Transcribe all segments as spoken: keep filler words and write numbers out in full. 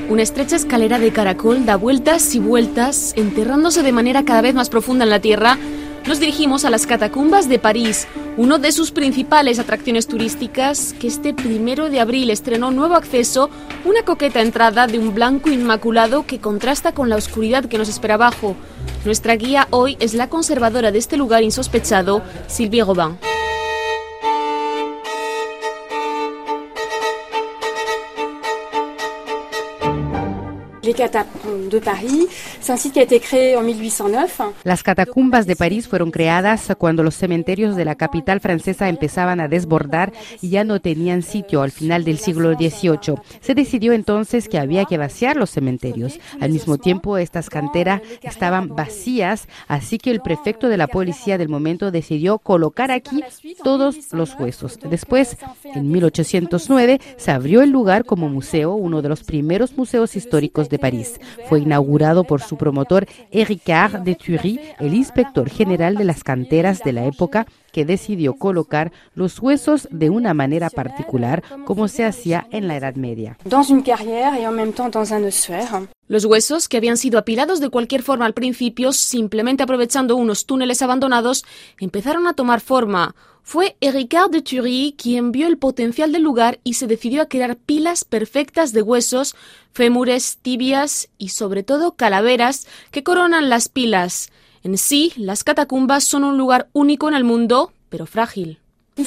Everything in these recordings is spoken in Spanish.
Una estrecha escalera de caracol da vueltas y vueltas, enterrándose de manera cada vez más profunda en la tierra. Nos dirigimos a las catacumbas de París, uno de sus principales atracciones turísticas, que este primero de abril estrenó nuevo acceso, una coqueta entrada de un blanco inmaculado que contrasta con la oscuridad que nos espera abajo. Nuestra guía hoy es la conservadora de este lugar insospechado, Sylvie Robin. Las catacumbas de París fueron creadas cuando los cementerios de la capital francesa empezaban a desbordar y ya no tenían sitio al final del siglo dieciocho. Se decidió entonces que había que vaciar los cementerios. Al mismo tiempo, estas canteras estaban vacías, así que el prefecto de la policía del momento decidió colocar aquí todos los huesos. Después, en mil ochocientos nueve, se abrió el lugar como museo, uno de los primeros museos históricos de París. Fue inaugurado por su promotor Éricard de Thury, el inspector general de las canteras de la época, que decidió colocar los huesos de una manera particular, como se hacía en la Edad Media. Los huesos, que habían sido apilados de cualquier forma al principio, simplemente aprovechando unos túneles abandonados, empezaron a tomar forma. Fue Éricard de Thury quien vio el potencial del lugar y se decidió a crear pilas perfectas de huesos, fémures, tibias y sobre todo calaveras que coronan las pilas. En sí, las catacumbas son un lugar único en el mundo, pero frágil.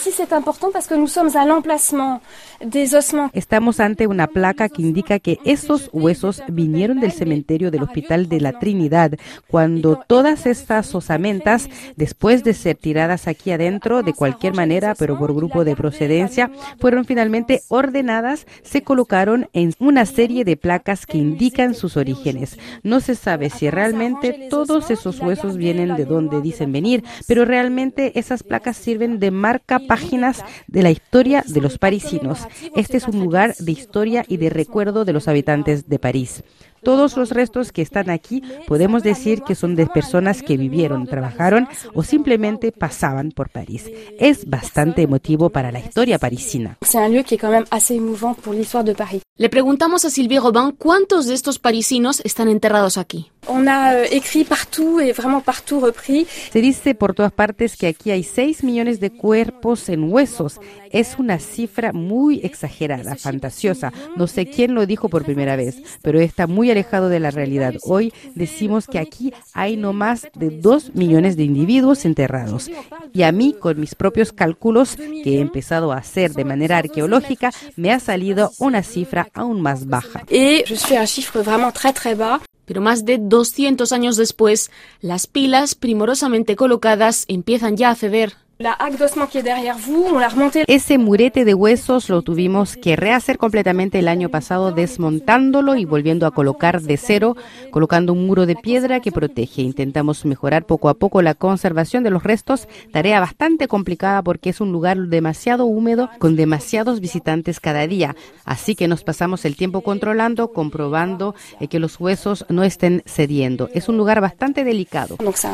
Estamos ante una placa que indica que esos huesos vinieron del cementerio del Hospital de la Trinidad, cuando todas estas osamentas, después de ser tiradas aquí adentro de cualquier manera, pero por grupo de procedencia, fueron finalmente ordenadas, se colocaron en una serie de placas que indican sus orígenes. No se sabe si realmente todos esos huesos vienen de donde dicen venir, pero realmente esas placas sirven de marca páginas de la historia de los parisinos. Este es un lugar de historia y de recuerdo de los habitantes de París. Todos los restos que están aquí podemos decir que son de personas que vivieron, trabajaron o simplemente pasaban por París. Es bastante emotivo para la historia parisina. Le preguntamos a Sylvie Robin cuántos de estos parisinos están enterrados aquí. Se dice por todas partes que aquí hay seis millones de cuerpos en huesos. Es una cifra muy exagerada, fantasiosa. No sé quién lo dijo por primera vez, pero está muy alejado de la realidad. Hoy decimos que aquí hay no más de dos millones de individuos enterrados. Y a mí, con mis propios cálculos que he empezado a hacer de manera arqueológica, me ha salido una cifra aún más baja. Pero más de doscientos años después, las pilas primorosamente colocadas empiezan ya a ceder. Ese murete de huesos lo tuvimos que rehacer completamente el año pasado, desmontándolo y volviendo a colocar de cero, colocando un muro de piedra que protege. Intentamos mejorar poco a poco la conservación de los restos, tarea bastante complicada porque es un lugar demasiado húmedo con demasiados visitantes cada día. Así que nos pasamos el tiempo controlando, comprobando eh, que los huesos no estén cediendo. Es un lugar bastante delicado.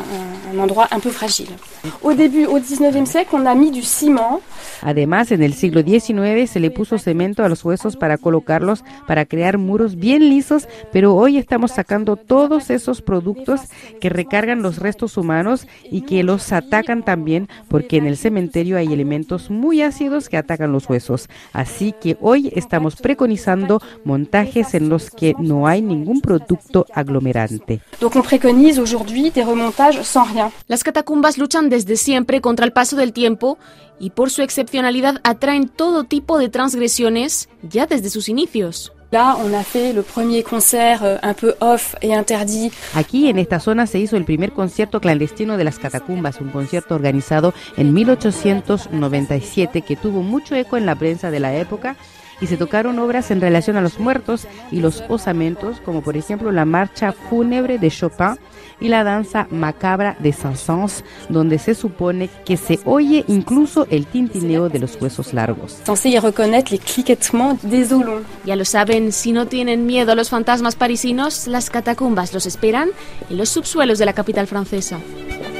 Además, en el siglo diecinueve se le puso cemento a los huesos para colocarlos, para crear muros bien lisos, pero hoy estamos sacando todos esos productos que recargan los restos humanos y que los atacan también, porque en el cementerio hay elementos muy ácidos que atacan los huesos. Así que hoy estamos preconizando montajes en los que no hay ningún producto aglomerante. Las catacumbas luchan desde siempre contra el paso del tiempo y por su excepcionalidad atraen todo tipo de transgresiones ya desde sus inicios. Aquí en esta zona se hizo el primer concierto clandestino de las catacumbas, un concierto organizado en mil ochocientos noventa y siete que tuvo mucho eco en la prensa de la época. Y se tocaron obras en relación a los muertos y los osamentos, como por ejemplo la marcha fúnebre de Chopin y la danza macabra de Saint-Saëns, donde se supone que se oye incluso el tintineo de los huesos largos. Ya lo saben, si no tienen miedo a los fantasmas parisinos, las catacumbas los esperan en los subsuelos de la capital francesa.